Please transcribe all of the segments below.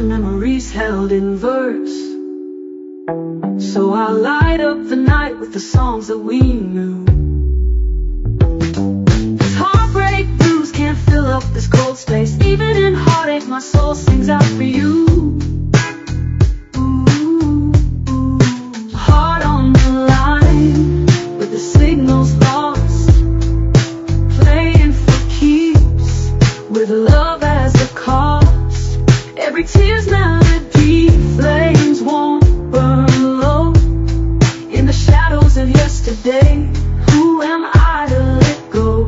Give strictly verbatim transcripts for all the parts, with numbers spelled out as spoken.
capture memories held in verse. So I'll light up the night with the songs that we knew. This heartbreak blues can't fill up this cold space. Even in heartache my soul sings out for you. Ooh, ooh. Heart on the line with the signals lost, playing for keeps with love as a cost. Every tear's melody, flames won't burn low. In the shadows of yesterday, who am I to let go?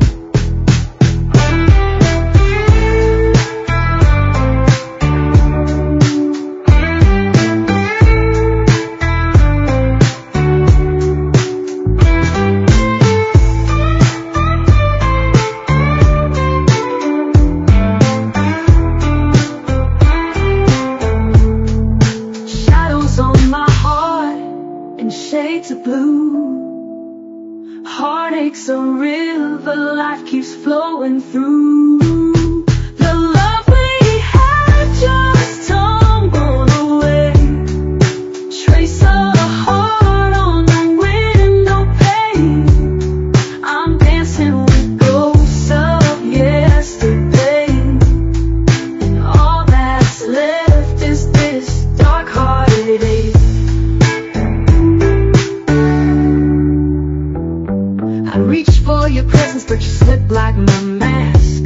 Shades of blue, heartache's a river, life keeps flowing through. The love we had just tumbled away, trace of a heart on the window pane. I'm dancing with ghosts of yesterday, and all that's left is this dark-hearted ache. I reach for your presence, but you slip like my mask.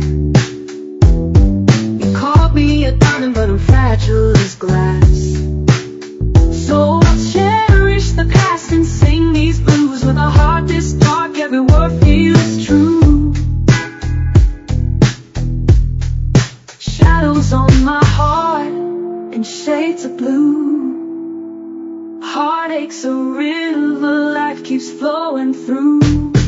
You called me a diamond, but I'm fragile as glass. So I'll cherish the past and sing these blues with a heart this dark. Every word feels true. Shadows on my heart and shades of blue. Heartache's a river, life keeps flowing through.